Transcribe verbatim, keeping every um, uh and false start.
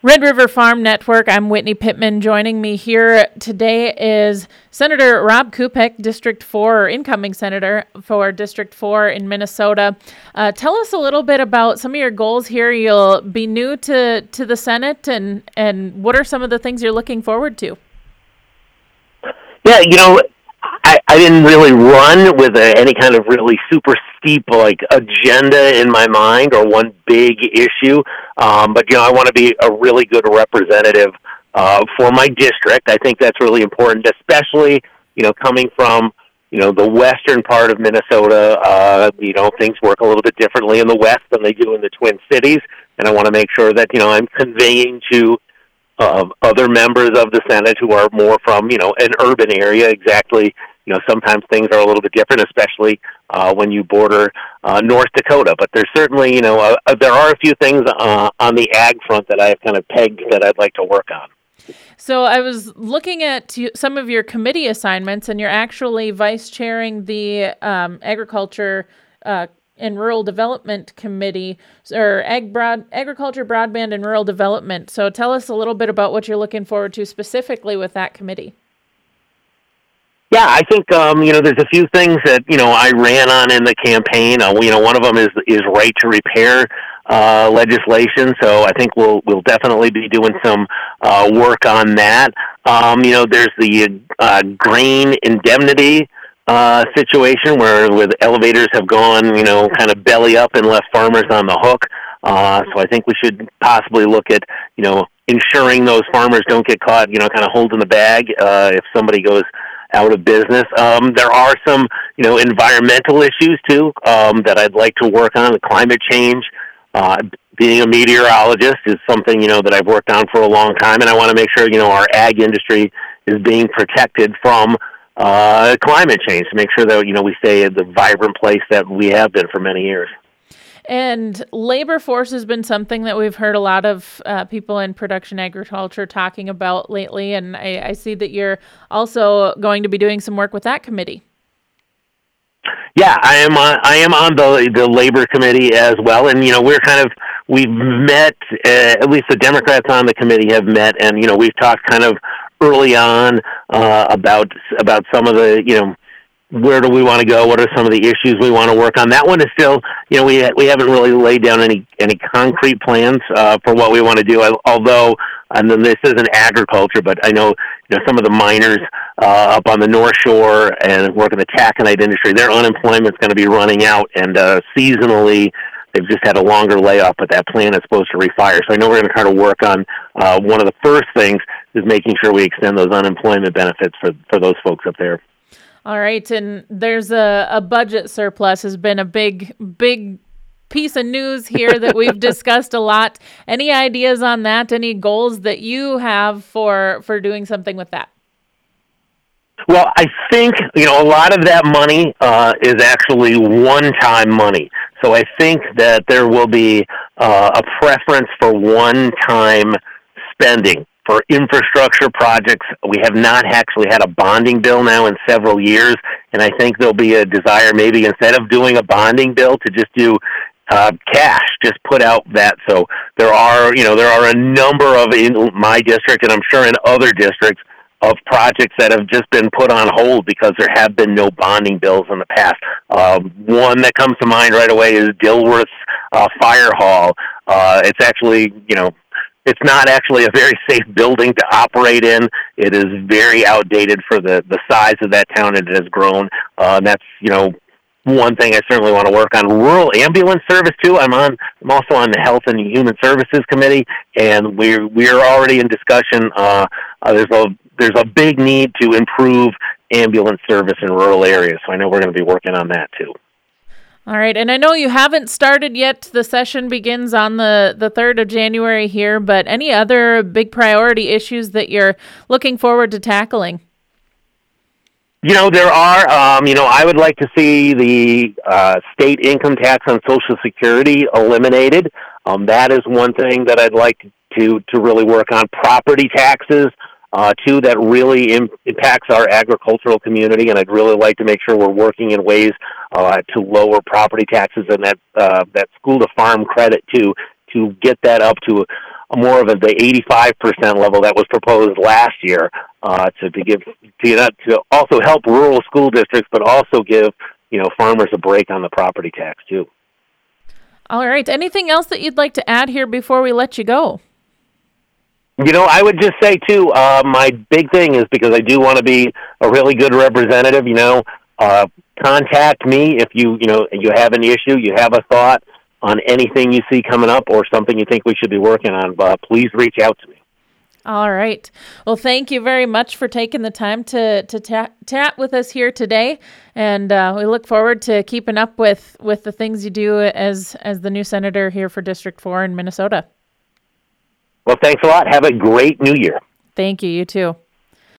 Red River Farm Network. I'm Whitney Pittman. Joining me here today is Senator Rob Kupec, District four, or incoming Senator for District four in Minnesota. Uh, tell us a little bit about some of your goals here. You'll be new to, to the Senate, and, and what are some of the things you're looking forward to? Yeah, you know, I, I didn't really run with a, any kind of really super steep like agenda in my mind or one big issue. Um, but, you know, I want to be a really good representative uh, for my district. I think that's really important, especially, you know, coming from, you know, the western part of Minnesota. Uh, you know, things work a little bit differently in the west than they do in the Twin Cities. And I want to make sure that, you know, I'm conveying to of other members of the Senate who are more from, you know, an urban area. Exactly, you know, sometimes things are a little bit different, especially uh, when you border uh, North Dakota. But there's certainly, you know, uh, there are a few things uh, on the ag front that I have kind of pegged that I'd like to work on. So I was looking at some of your committee assignments, and you're actually vice chairing the um, agriculture uh and Rural Development Committee, or Ag Broad, Agriculture, Broadband, and Rural Development. So tell us a little bit about what you're looking forward to specifically with that committee. Yeah, I think, um, you know, there's a few things that, you know, I ran on in the campaign. Uh, you know, one of them is is right to repair uh, legislation. So I think we'll we'll definitely be doing some uh, work on that. Um, you know, there's the uh, grain indemnity Uh, situation where with elevators have gone, you know, kind of belly up and left farmers on the hook. Uh, so I think we should possibly look at, you know, ensuring those farmers don't get caught, you know, kind of holding the bag uh, if somebody goes out of business. Um, there are some, you know, environmental issues too um, that I'd like to work on. Climate change, uh, being a meteorologist is something, you know, that I've worked on for a long time, and I want to make sure, you know, our ag industry is being protected from Uh, climate change to make sure that, you know, we stay at the vibrant place that we have been for many years. And labor force has been something that we've heard a lot of uh, people in production agriculture talking about lately, and I, I see that you're also going to be doing some work with that committee. Yeah, I am on, I am on the the labor committee as well, and, you know, we're kind of, we've met, uh, at least the Democrats on the committee have met, and, you know, we've talked kind of early on uh, about about some of the, you know, where do we want to go? What are some of the issues we want to work on? That one is still, you know, we we haven't really laid down any any concrete plans uh, for what we want to do. I, although, and then this isn't agriculture, but I know, you know, some of the miners uh, up on the North Shore and work in the taconite industry, their unemployment's going to be running out, and uh, seasonally they've just had a longer layoff, but that plant is supposed to refire. So I know we're going to try to work on uh, one of the first things is making sure we extend those unemployment benefits for, for those folks up there. All right, and there's a, a budget surplus has been a big, big piece of news here that we've discussed a lot. Any ideas on that? Any goals that you have for, for doing something with that? Well, I think, you know, a lot of that money uh, is actually one-time money. So I think that there will be uh, a preference for one-time spending for infrastructure projects. We have not actually had a bonding bill now in several years, and I think there'll be a desire maybe instead of doing a bonding bill to just do uh, cash, just put out that. So there are, you know, there are a number of, in my district, and I'm sure in other districts, of projects that have just been put on hold because there have been no bonding bills in the past. Um, one that comes to mind right away is Dilworth's uh, Fire Hall. Uh, it's actually, you know, it's not actually a very safe building to operate in. It is very outdated for the, the size of that town it has grown. Uh, and that's, you know, one thing I certainly want to work on. Rural ambulance service too. I'm on. I'm also on the Health and Human Services Committee, and we're we're already in discussion. Uh, uh, there's a there's a big need to improve ambulance service in rural areas. So I know we're going to be working on that too. All right, and I know you haven't started yet. The session begins on the, the third of January here, but any other big priority issues that you're looking forward to tackling? You know, there are, um, you know, I would like to see the uh, state income tax on Social Security eliminated. Um, that is one thing that I'd like to, to really work on. Property taxes, uh, too, that really im- impacts our agricultural community, and I'd really like to make sure we're working in ways uh, to lower property taxes and that uh, that school-to-farm credit, too, to get that up to more of a, the eighty-five percent level that was proposed last year uh, to, to give to, to also help rural school districts, but also give you know farmers a break on the property tax too. All right. Anything else that you'd like to add here before we let you go? You know, I would just say, too, uh, my big thing is because I do want to be a really good representative, you know, uh, contact me if you, you know, you have an issue, you have a thought on anything you see coming up or something you think we should be working on. Uh, please reach out to me. All right. Well, thank you very much for taking the time to to chat, chat with us here today, and uh, we look forward to keeping up with, with the things you do as as the new senator here for District four in Minnesota. Well, thanks a lot. Have a great new year. Thank you. You too.